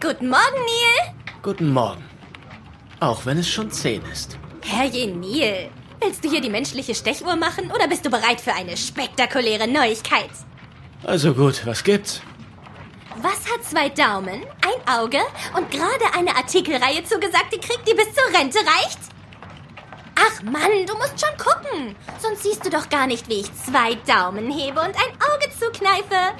Guten Morgen, Neil. Guten Morgen. Auch wenn es schon 10 ist. Herrje, Neil. Willst du hier die menschliche Stechuhr machen oder bist du bereit für eine spektakuläre Neuigkeit? Also gut, was gibt's? Was hat 2 Daumen, ein Auge und gerade eine Artikelreihe zugesagt, die kriegt, die bis zur Rente reicht? Ach Mann, du musst schon gucken. Sonst siehst du doch gar nicht, wie ich 2 Daumen hebe und ein Auge zukneife.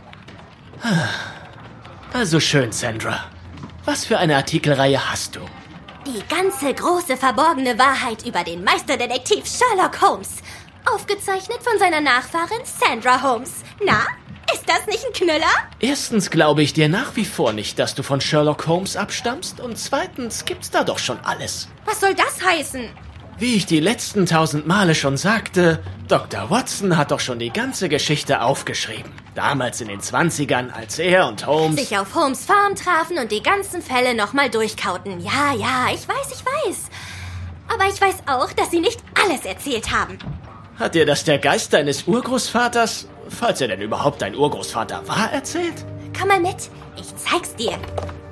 Also schön, Sandra. Was für eine Artikelreihe hast du? Die ganze große verborgene Wahrheit über den Meisterdetektiv Sherlock Holmes. Aufgezeichnet von seiner Nachfahrin Sandra Holmes. Na, ist das nicht ein Knüller? Erstens glaube ich dir nach wie vor nicht, dass du von Sherlock Holmes abstammst. Und zweitens gibt's da doch schon alles. Was soll das heißen? Wie ich die letzten 1000 Male schon sagte, Dr. Watson hat doch schon die ganze Geschichte aufgeschrieben. Damals in den 20ern, als er und Holmes sich auf Holmes Farm trafen und die ganzen Fälle nochmal durchkauten. Ja, ich weiß. Aber ich weiß auch, dass sie nicht alles erzählt haben. Hat dir das der Geist deines Urgroßvaters, falls er denn überhaupt dein Urgroßvater war, erzählt? Komm mal mit, ich zeig's dir.